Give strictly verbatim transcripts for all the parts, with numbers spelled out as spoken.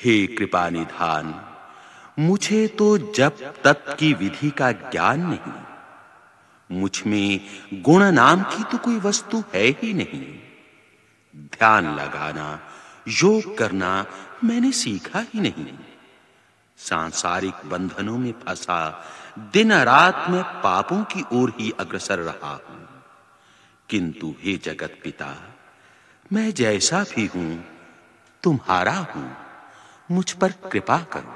हे कृपा निधान, मुझे तो जप तप की विधि का ज्ञान नहीं। मुझ में गुण नाम की तो कोई वस्तु है ही नहीं। ध्यान लगाना, योग करना मैंने सीखा ही नहीं। सांसारिक बंधनों में फंसा दिन रात मैं पापों की ओर ही अग्रसर रहा हूं। किंतु हे जगत पिता, मैं जैसा भी हूं तुम्हारा हूं, मुझ पर कृपा करो।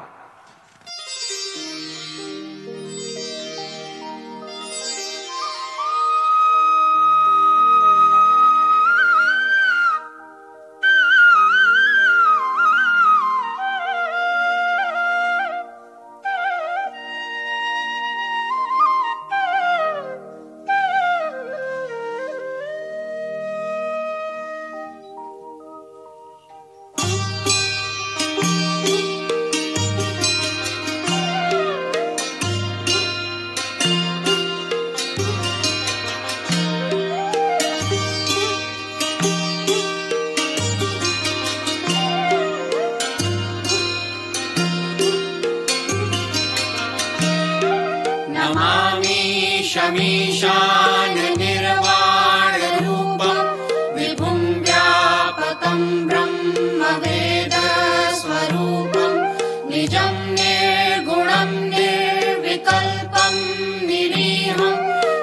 शमीशान निर्वाण रूपं विभुं व्यापकं ब्रह्म वेद स्वरूपं निजं निर्गुणं निर्विकल्पं निरीहं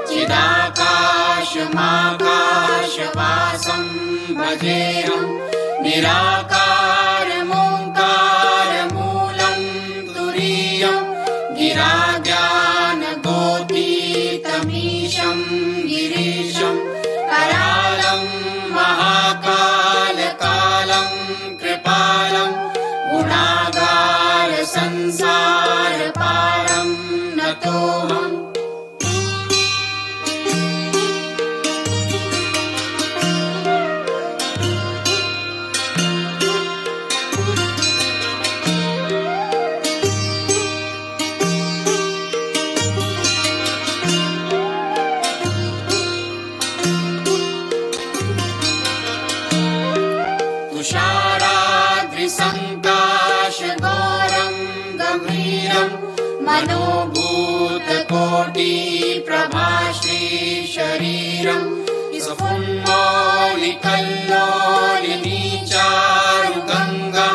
चिदाकाशमाकाशवासं भजेऽहं निराकारमोङ्कारमूलं तुरीयं गिराज्ञान गोपीतमीशं गिरीशं करालं महाकालकालं कृपालं गुणागार संसारपारं नतोऽहम्। तुषाराद्रिसङ्काशघोरं गभीरं मनोभूतकोटिप्रभाश्री शरीरं स्फुन्मौलिकल्लोलिनीचारुगङ्गा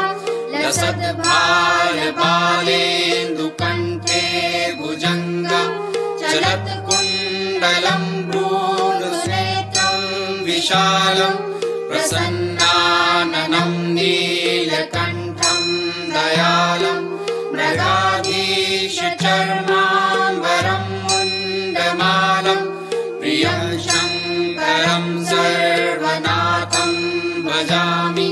लसद्भालबालेन्दुकण्ठे भुजङ्गा चलत्कुण्डलं भ्रूणनेत्रं विशालं प्रसन्नाननं नीलकण्ठं दयालं मृगाधीशचर्माम्बरं मुण्डमालं प्रियं शङ्करं सर्वनाथं भजामि।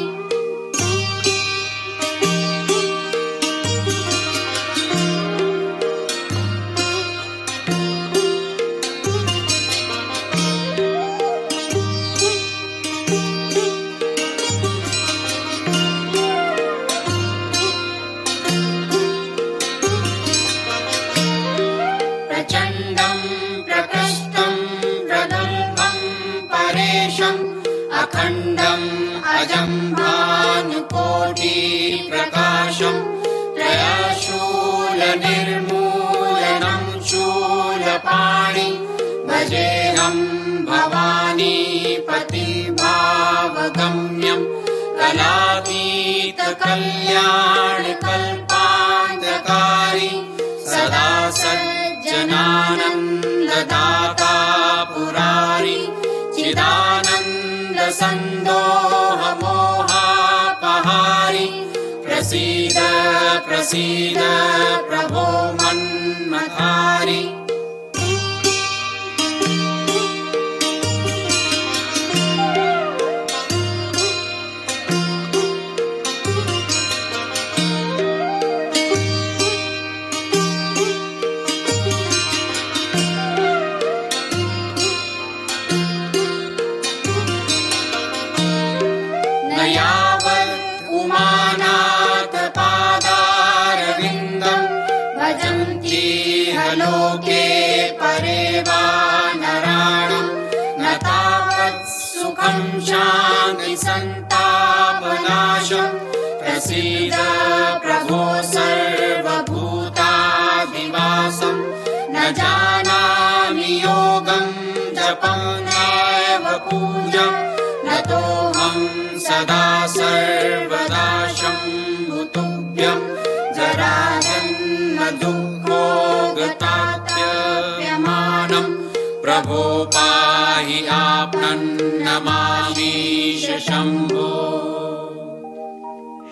अखण्डं अजं भानुकोटिप्रकाशं त्रयशूलनिर्मूलनं शूलपाणि भजेऽहं भवानीपतिभावगम्यं कलातीतकल्याणकल्पान्तकारी सदा सज्जनानन्ददाता पुरारी चिदानन्द सन्दोहमोहापहारि प्रसीद प्रसीद प्रभो मन्मथारि। यावत् उमानाथ पादारविन्दं भजन्ति लोके परे वा नराणां न तावत् सुखं शान्ति सन्तापनाशं प्रसीद प्रभो सर्वभूताधिवासं न जानामि योगं जपं नैव पूजं नतोऽहं सदा सर्वदा शम्भुतुभ्यं जराजन्म दुःखोगताप्यमानं प्रभो पाहि आपनं नमामीश शम्भो।